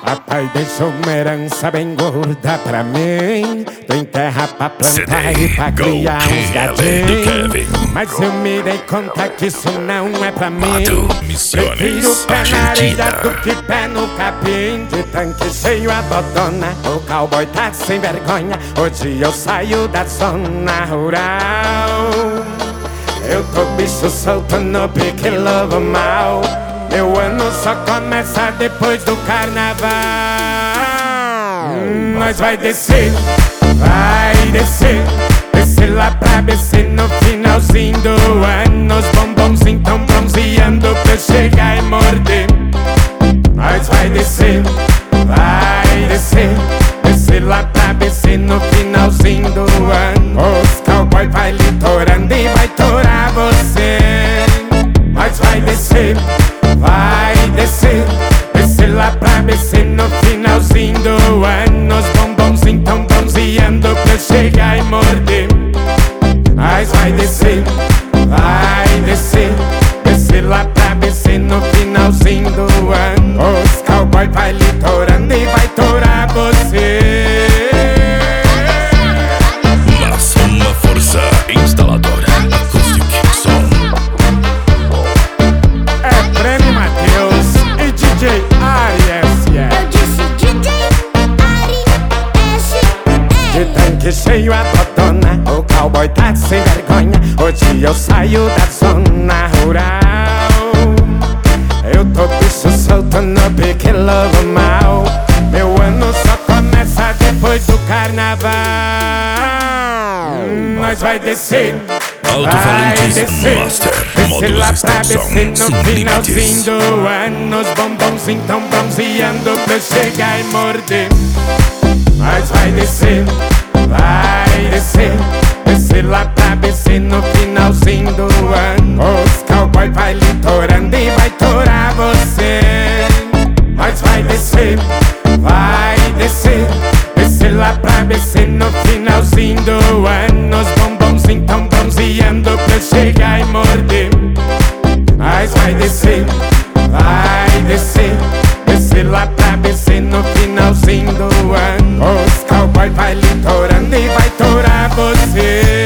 Papai deixou uma herança bem gorda pra mim. Tem terra pra plantar e pra criar uns gatinhos. Mas eu me dei conta que isso não é pra mim. Prefiro pé na areia do que pé no capim. De tanque cheio a botona, o cowboy tá sem vergonha. Hoje eu saio da zona rural. Eu tô bicho solto no pique lobo mal. Meu ano só começa depois do carnaval. Nós vai descer, descer lá pra BC no finalzinho do ano. Os bombons tão bronzeando pra eu chegar e morder. Nós vai descer, descer lá pra BC no finalzinho do ano. Os cowboy vai litorando e vai torar você. Nós vai descer, descer lá pra BC no finalzinho do ano. Os bombons tão bronzeando pra eu chegar e morder. Nós vai descer, descer lá pra BC no finalzinho do ano. Os cowboy vai litorando e vai torar você. Uma força instaladora Acoustic Som. É Prêmio Matheus e DJ Ari S.E. Eu disse DJ Ari S.E. De tanque cheio a botona, o cowboy tá sem vergonha. Hoje eu saio da zona rural. Eu tô bicho solto no pique lobo mal. Meu ano só começa depois do carnaval. Nós vai descer, Alto-falantes Master, descer lá módulos pra Stepson, descer sem no finalzinho limites. do ano. Os bombons tão bronzeando pra eu chegar e morder. Nós vai descer, descer lá pra BC no finalzinho do ano. Os cowboy vai litorando e vai torar você. Nós vai descer, descer lá pra BC no finalzinho do ano. Os bombons tão bronzeando pra eu chegar e morder. Nós vai descer, descer lá pra BC no finalzinho do ano. Os cowboy vai litorando e vai torar você.